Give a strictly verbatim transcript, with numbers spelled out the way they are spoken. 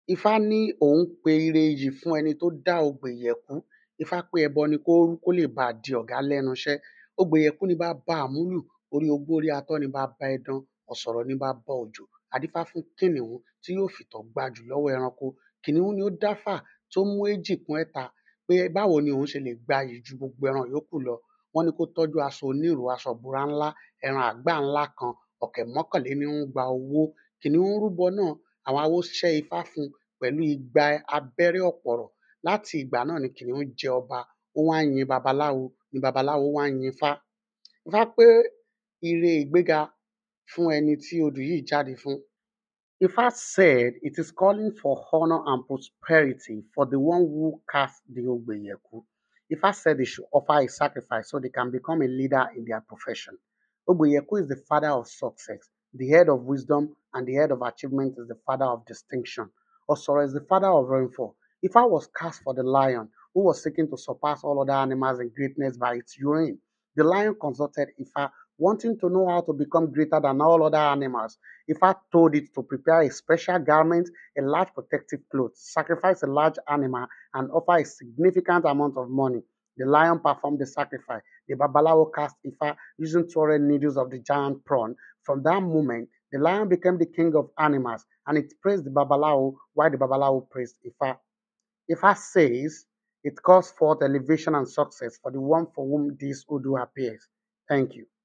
Ifá ní òun pe ire iyì fún ẹni tó dá Ogbèyẹ̀kú. Ifá pé ẹbọ ni kó rú kó lè bá a di ọ̀gá lẹ́nu iṣẹ́. Ogbèyẹ̀kú ni baba àmúlù, orí ogbó orí atọ́ ni baba ẹdun, ọ̀sọ̀rọ̀ ni baba òjò. A dífá fún kìnìún tí yóò fìtọ̀ gbajù lọ́wọ́ ẹranko. Kìnìún ni ó dáfà tó mú èjì kún ẹ̀ta pé báwo ni òun ṣe lè gbayì ju gbogbo ẹran yòókù lọ. Wọ́n ní kó tọ́jú aṣọ onírò, aṣọ ìbora ńlá, ẹran àgbá ńlá kan, ọ̀kẹ́ mọ́kànlénírúgba owó. Kìnìún rúbọ náà, àwọn awo ṣẹ́ ifá fún un pẹ̀lú igba abẹ́rẹ́ ọ̀pọ̀rọ̀. Láti ìgbà náà ni kìnìún jẹ ọba, ó wá ń yin babaláwo, ni babaláwo wá ń yin Ifá. Ifá pé ire ìgbéga fún ẹni tí odù yìí jáde fún. Ifá said it is calling for honor and prosperity for the one who cast the Ogbèyẹ̀kú. Ifá said they should offer a sacrifice so they can become a leader in their profession. Ogbèyẹ̀kú is the father of success, the head of wisdom, and the head of achievement is the father of distinction. Osoro is the father of rainfall. Ifá was cast for the lion, who was seeking to surpass all other animals in greatness by its urine. The lion consulted Ifá, wanting to know how to become greater than all other animals. Ifá told it to prepare a special garment, a large protective cloth, sacrifice a large animal, and offer a significant amount of money. The lion performed the sacrifice. The Babalawo cast Ifá using two hundred needles of the giant prawn. From that moment, the lion became the king of animals, and it praised the Babalawo while the Babalawo praised Ifá. Ifá says it calls forth elevation and success for the one for whom this Odu appears. Thank you.